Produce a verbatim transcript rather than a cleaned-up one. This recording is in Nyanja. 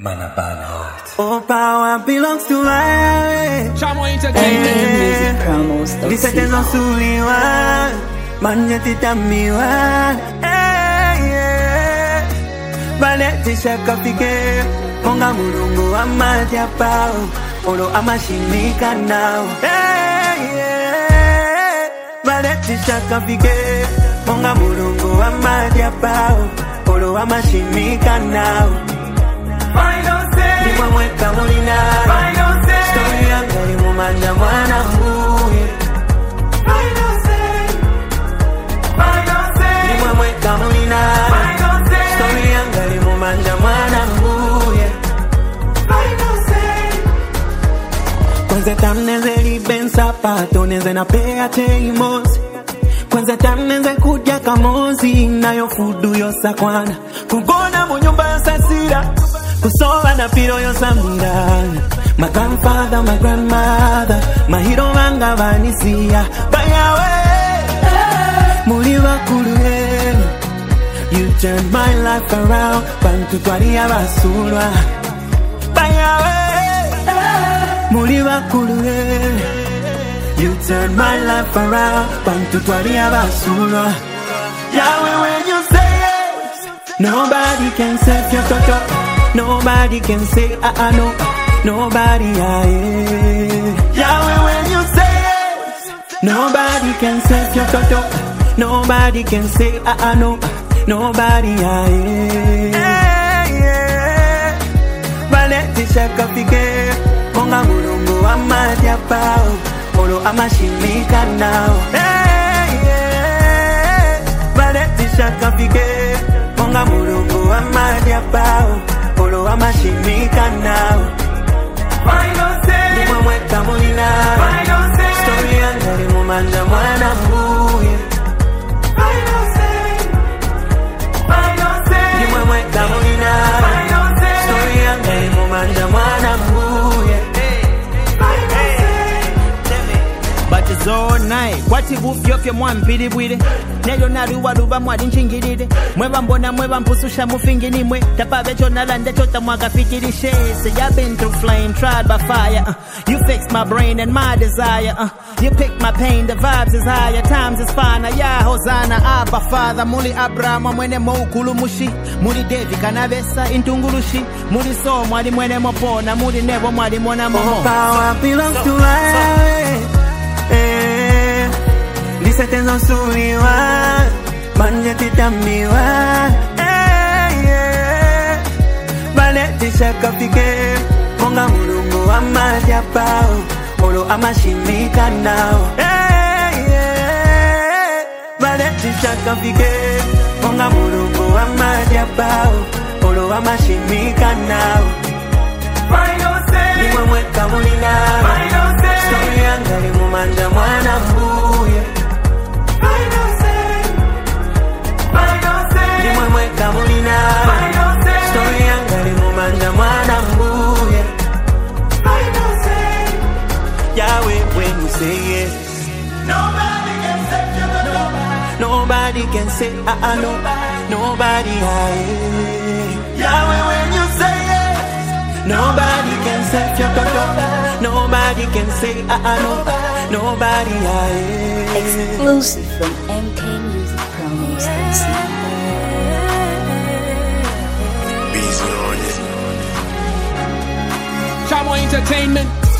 Manabanot. All power belongs to I. Chamo Entertainment. Music promos. Listen to no suliwa. Manyati tamiwa. Baleti shaka fike. Monga mulungu amaja pao. Olo amashimika nao. Baleti shaka fike. Monga mulungu amaja pao. Olo amashimika nao. Final say. Ni mweka mulina. Final say. Story yanga ni mumanja mwana huye. Final say. Final say. Ni mweka mulina. Final say. Story yanga ni mumanja mwana huye. Final say. Kwanza tamneze libensa pato neze na pea teimosi. Kwanza tamneze kuja kamozi na yo fudu yo sakwana. Kugona mu nyumba yo sasira. Kusoba na piro yo samira. My grandfather, my grandmother, my hero wanga vanisia. Bayawe, muliwa kuluye. You turned my life around. Bantu twaria basulwa. Bayawe, muliwa kuluye. You turned my life around. Bantu twaria basulwa. Yahweh, when you say yes, nobody can save your toto. Nobody can say I uh, uh, no. Nobody I yeah. Yahweh, when you say yes, nobody can save your toto. Nobody can say I uh, uh, no. Nobody I yeah. Baleti shaka fike. Monga mulungu amaja pao. Olo amashimika nao. Baleti shaka fike. Monga mulungu amaja pao. Olo amashimika nao. Final say. Ni mweka mulina. Final say. Story yanga ni mumanja mwana huye. Final say. Final say. Ni mweka mulina. Final say. Story yanga ni mumanja mwana huye. Final say. But it's all night. Kwati bufyo fye mwampiri bwire. Neyo naruwa ruba mwari nchingirire. Mweba mbona mweba mpususha mufingi nimwe. Tapa vecho nalande chota mwaka fikirishe. Say I've been through flame, tried by fire. uh, You fixed my brain and my desire. uh, You picked my pain, the vibes is higher. Times is finer, yeah, Hosanna, Abba Father. Muli Abraham, mwene moukulu mushi. Muli Devi kanavesa, intungurushi. Muli so, mwari mwene mopona. Muli nebo, mwari mwana momo. All power belongs to I. Listen to no suliwa. Manyati tamiwa. Baleti shaka fike. Monga mulungu amaja pao. Olo amashimika nao. Baleti shaka fike. Monga mulungu amaja pao. Olo amashimika nao. Final say. Ni mweka mulina. Final say. Story yanga ni mumanja mwana huye. Final say. Final say. Ni mweka mulina. Final say. Story yanga ni mumanja mwana huye. Final say. Yahweh, when you say yes, Nobody can save you, but nobody. nobody can say uh uh no. Nobody I Yahweh, when you say yes, nobody can save your daughter. Nobody can say uh uh no. Nobody I Exclusive from M K Music Promos. Busy on it. Chamo Entertainment.